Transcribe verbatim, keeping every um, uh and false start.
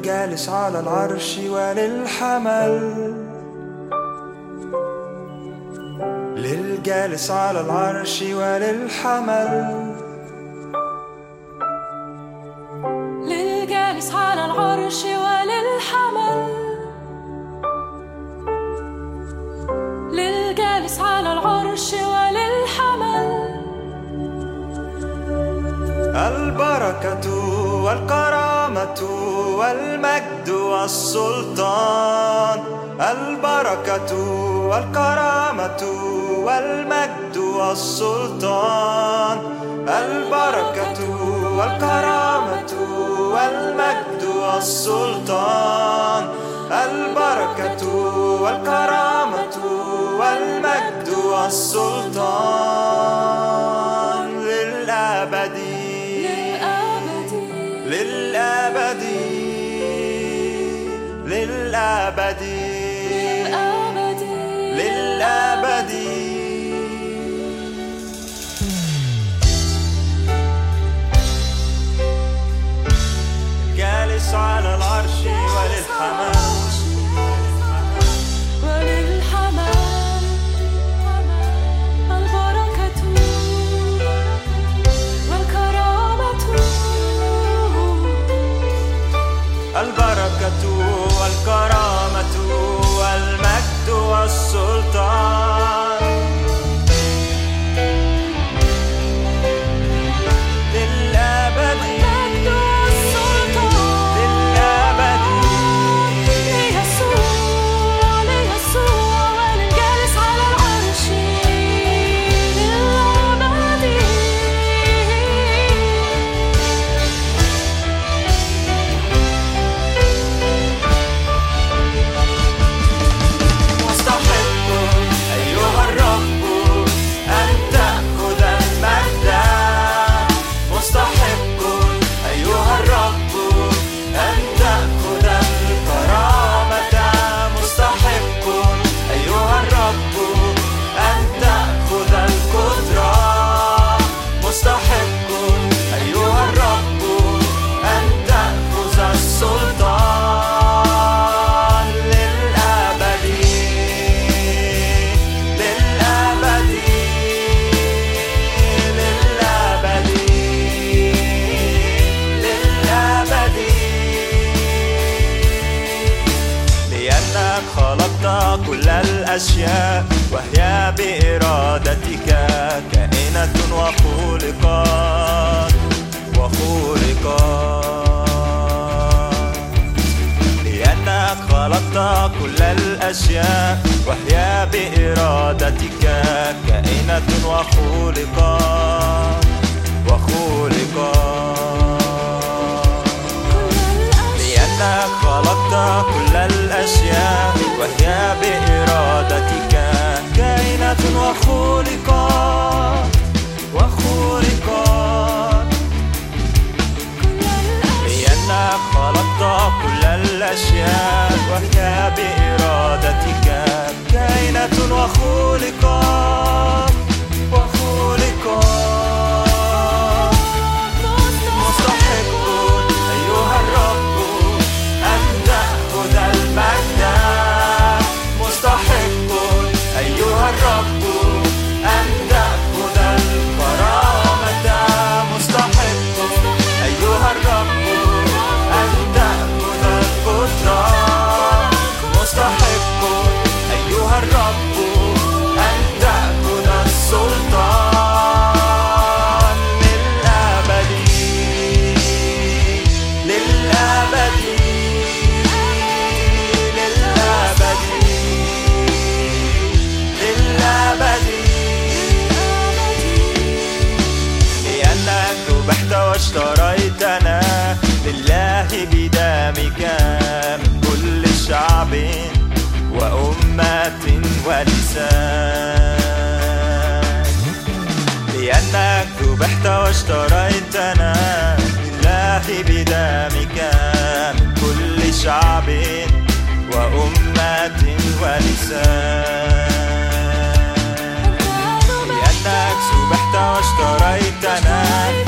للجالس على العرش وللحمل، للجالس على العرش وللحمل، للجالس على العرش وللحمل، للجالس على العرش وللحمل. البركة والكرامة والمجد والسلطان، البركة والكرامة والمجد والسلطان، البركة والكرامة والمجد والسلطان، البركة والكرامة والمجد والسلطان للأبد للأبد للأبد للأبد. جالس على العرش وللحمل وللحمل، البركة والكرامة، البركة والكرامة والمجد والسلطان للأبد للأبد ليسوع ليسوع وللجالس على العرش للأبد. مستحق أيها الرب أن تأخذ المجد، مستحق أيها الرب أن تأخذ الكرامة، مستحق أيها الرب أن تأخذ القدرة، مستحق أيها الرب أن تأخذ السلطان للأبد للأبد للأبد للأبد. لأنك خلقت كل الأشياء وهي بإرادتك كائنة وخلقت وخلقت. لأنك خلقت كل الأشياء وهي بإرادتك كائنة وخلقت وخلقت. لأنك خلقت كل الأشياء وهي بإرادتك كائنة وخلقت وخلقت. لأنك خلقت كل الأشياء وهي بإرادتك كائنة وخلقت وخلقت. مستحق أيها الرب أن تأخذ المجد، مستحق أيها الرب أن تأخذ الكرامة، مستحق أيها الرب أن تأخذ القدرة، مستحق أيها الرب أن تأخذ السلطان للأبد للأبد للأبد للأبد. لأنك ذبحت واشتريتنا لله بدمك من كل شعب وأمة ولسان. لأنك ذبحت واشتريتنا لله بدمك من كل شعب وأمة ولسان. لأنك ذبحت واشتريتنا